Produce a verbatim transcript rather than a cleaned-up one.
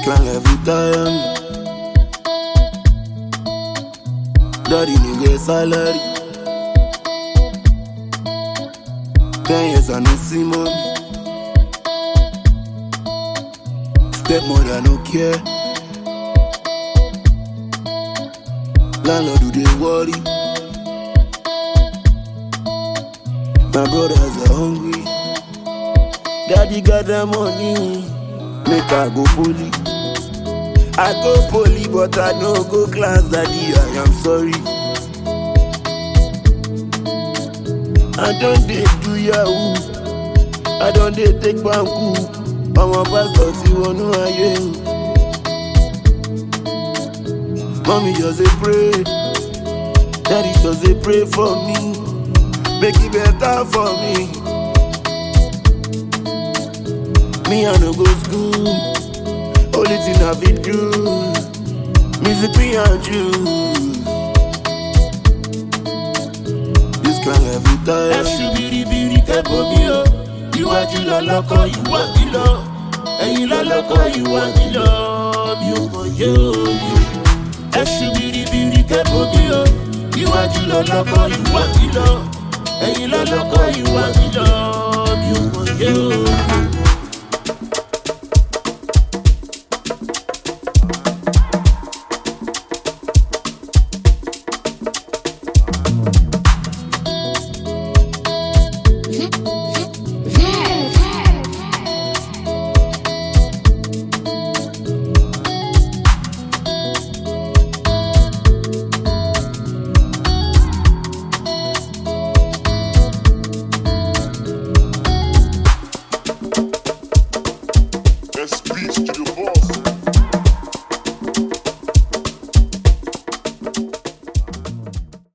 can't let you tire me. Daddy no get salary. Ten years I no see mommy. Stepmother no care. Landlord do they worry. My brothers are hungry. Daddy got the money. Make I go poly. I go poly, but I no go class, daddy, I am sorry. I don't dey do yahoo. I don't dey take banku. I'm a pastor, see one who I am. Mommy just a pray. Daddy just a pray for me. Make it better for me. Me I no go school. Only thing I fit do, music me and you. This kind of every time. Ẹ̀sùn bìrìbìrì kẹ́kọ̀ọ́ mi o. Iwájú lọ́lọ́kọ̀ ìwà ìlọ. Ẹ̀yìn lọ́lọ́kọ̀ ìwà ìlọ. Mi ò mọ̀ yé òye. Ẹ̀sùn bìrìbìrì kẹ́kọ̀ọ́ mi o. Iwájú lọ́lọ́kọ̀ ìwà ìlọ. Ẹ̀yìn lọ́lọ́kọ̀ ìwà ìlọ. Mi ò mọ̀ yé òye. Speech to the boy.